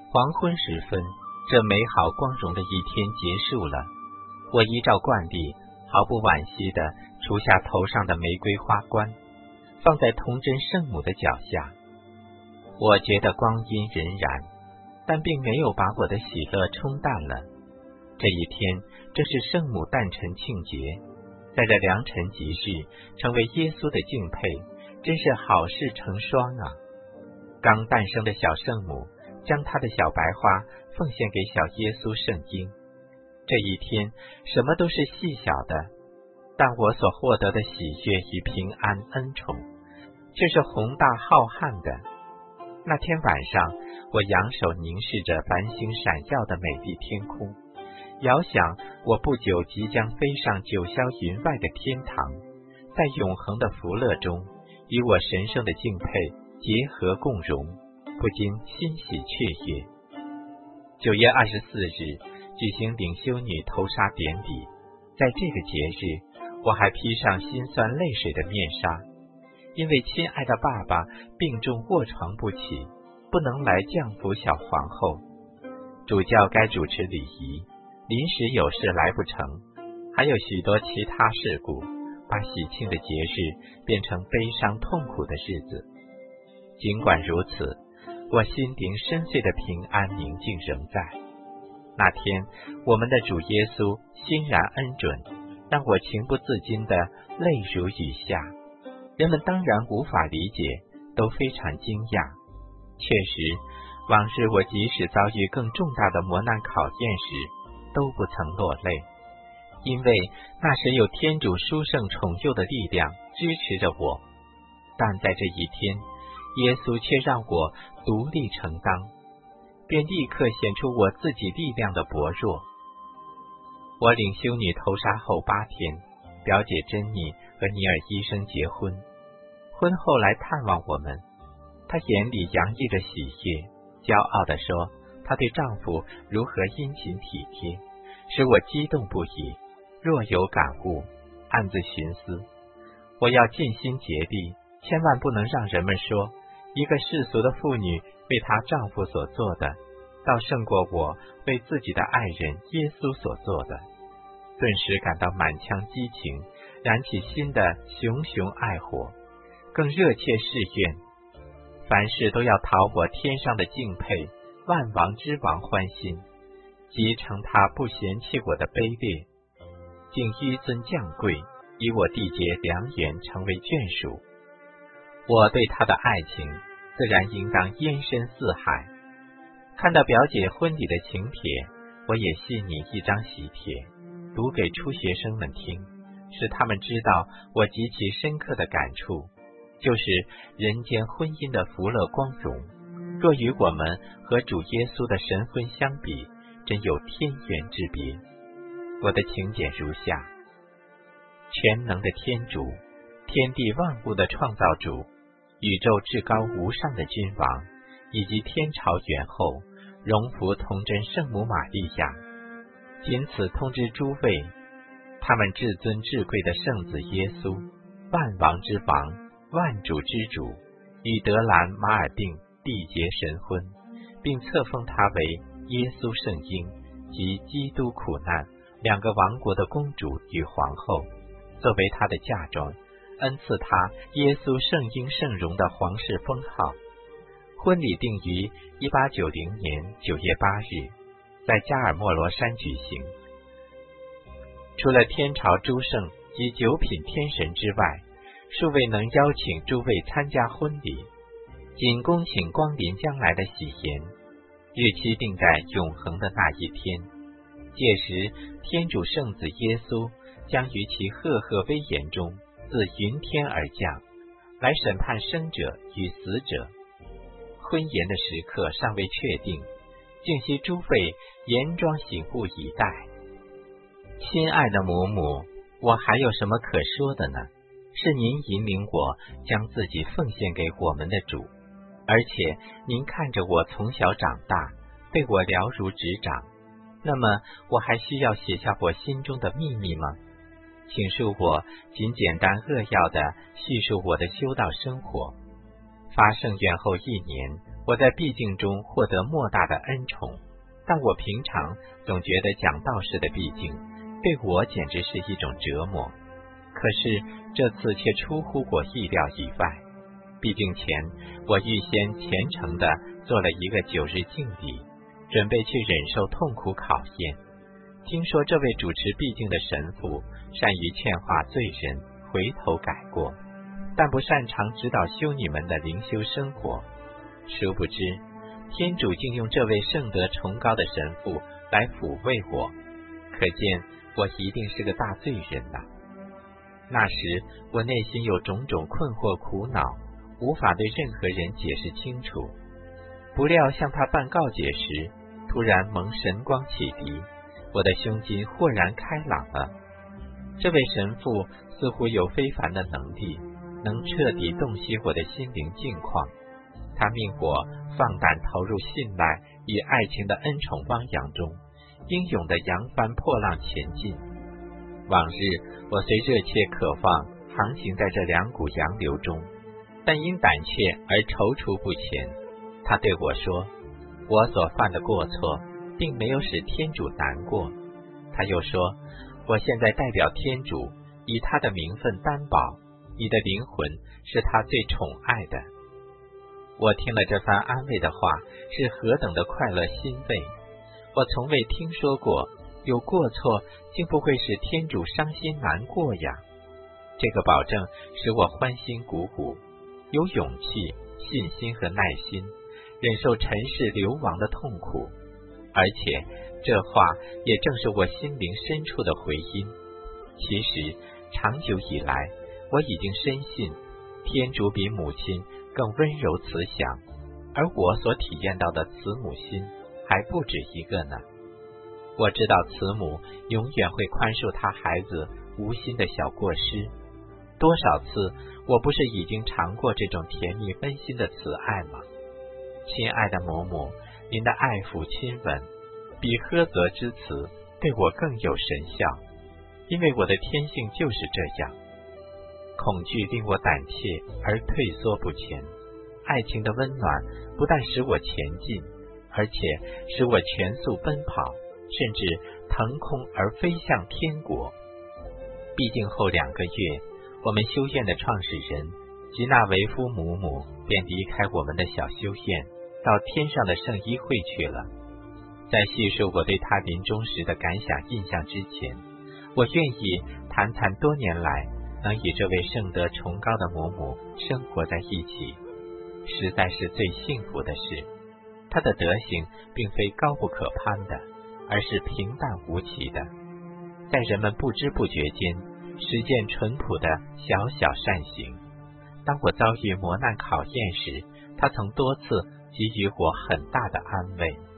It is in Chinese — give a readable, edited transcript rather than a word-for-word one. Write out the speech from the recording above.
黄昏时分，这美好光荣的一天结束了。我依照惯例，毫不惋惜地除下头上的玫瑰花冠，放在童真圣母的脚下。我觉得光阴荏苒，但并没有把我的喜乐冲淡了。这一天正是圣母诞辰庆节，在这良辰吉日成为耶稣的敬佩，真是好事成双啊！刚诞生的小圣母将她的小白花奉献给小耶稣圣婴。这一天什么都是细小的，但我所获得的喜悦与平安恩宠却是宏大浩瀚的。那天晚上，我仰首凝视着繁星闪耀的美丽天空，遥想我不久即将飞上九霄云外的天堂，在永恒的福乐中与我神圣的敬佩结合共荣，不禁欣喜雀跃。9月24日举行领修女头纱典礼，在这个节日，我还披上心酸泪水的面纱，因为亲爱的爸爸病重卧床不起，不能来降服小皇后。主教该主持礼仪，临时有事来不成，还有许多其他事故，把喜庆的节日变成悲伤痛苦的日子。尽管如此，我心灵深邃的平安宁静仍在。那天，我们的主耶稣欣然恩准，让我情不自禁的泪如雨下。人们当然无法理解，都非常惊讶。确实，往日我即使遭遇更重大的磨难考验时，都不曾落泪，因为那时有天主殊胜宠幼的力量支持着我。但在这一天，耶稣却让我独立承当，便立刻显出我自己力量的薄弱。我领修女头纱后8天，表姐珍妮和尼尔医生结婚。婚后来探望我们，她眼里洋溢着喜悦，骄傲地说她对丈夫如何殷勤体贴，使我激动不已，若有感悟，暗自寻思，我要尽心竭力，千万不能让人们说一个世俗的妇女为她丈夫所做的，倒胜过我为自己的爱人耶稣所做的。顿时感到满腔激情，燃起新的熊熊爱火，更热切誓愿，凡事都要讨我天上的敬佩，万王之王欢心，即承他不嫌弃我的卑劣，竟纡尊降贵，以我缔结良缘，成为眷属。我对他的爱情自然应当延伸四海。看到表姐婚礼的请帖，我也细拟一张喜帖，读给初学生们听，使他们知道我极其深刻的感触，就是人间婚姻的福乐光荣，若与我们和主耶稣的神婚相比，真有天渊之别。我的请柬如下：全能的天主，天地万物的创造主，宇宙至高无上的君王，以及天朝元后，荣福童真圣母玛利亚，仅此通知诸位，他们至尊至贵的圣子耶稣，万王之王，万主之主，与德兰马尔定缔结神婚，并册封他为耶稣圣婴及基督苦难2个王国的公主与皇后，作为他的嫁妆，恩赐他耶稣圣婴圣容的皇室封号。婚礼定于1890年9月8日，在加尔默罗山举行。除了天朝诸圣及9品天神之外，数位能邀请诸位参加婚礼，仅恭请光临将来的喜筵，日期定在永恒的那一天。届时，天主圣子耶稣将于其赫赫威严中自云天而降，来审判生者与死者。婚宴的时刻尚未确定，敬希诸位严庄醒悟以待。亲爱的母母，我还有什么可说的呢？是您引领我将自己奉献给我们的主，而且您看着我从小长大，对我了如指掌。那么我还需要写下我心中的秘密吗？请恕我仅简单扼要地叙述我的修道生活。发圣愿后1年， 我在毕竟中获得莫大的恩宠，但我平常总觉得讲道士的毕竟对我简直是一种折磨。可是这次却出乎我意料以外。毕竟前，我预先虔诚地做了一个9日敬礼，准备去忍受痛苦考验。听说这位主持毕竟的神父善于劝化罪人回头改过，但不擅长指导修女们的灵修生活。殊不知，天主竟用这位圣德崇高的神父来抚慰我，可见我一定是个大罪人呐。那时我内心有种种困惑苦恼，无法对任何人解释清楚。不料向他办告解时，突然蒙神光启迪，我的胸襟豁然开朗了。这位神父似乎有非凡的能力，能彻底洞悉我的心灵境况。他命我放胆投入信赖与爱情的恩宠汪洋中，英勇地扬帆破浪前进。往日我虽热切渴望航行在这两股洋流中，但因胆怯而踌躇不前。他对我说，我所犯的过错并没有使天主难过。他又说，我现在代表天主以他的名分担保，你的灵魂是他最宠爱的。我听了这番安慰的话，是何等的快乐欣慰！我从未听说过有过错竟不会使天主伤心难过呀。这个保证使我欢欣鼓舞，有勇气、信心和耐心，忍受尘世流亡的痛苦。而且这话也正是我心灵深处的回音。其实长久以来，我已经深信天主比母亲更温柔慈祥，而我所体验到的慈母心还不止一个呢。我知道慈母永远会宽恕他孩子无心的小过失。多少次我不是已经尝过这种甜蜜温馨的慈爱吗？亲爱的母母，您的爱抚亲吻比呵责之词对我更有神效，因为我的天性就是这样。恐惧令我胆怯而退缩不前，爱情的温暖不但使我前进，而且使我全速奔跑，甚至腾空而飞向天国。毕竟后2个月，我们修院的创始人吉纳维夫母母便离开我们的小修院，到天上的圣衣会去了。在叙述我对他临终时的感想印象之前，我愿意谈谈多年来能与这位圣德崇高的母母生活在一起，实在是最幸福的事。她的德行并非高不可攀的，而是平淡无奇的，在人们不知不觉间实践淳朴的小小善行。当我遭遇磨难考验时，她曾多次给予我很大的安慰。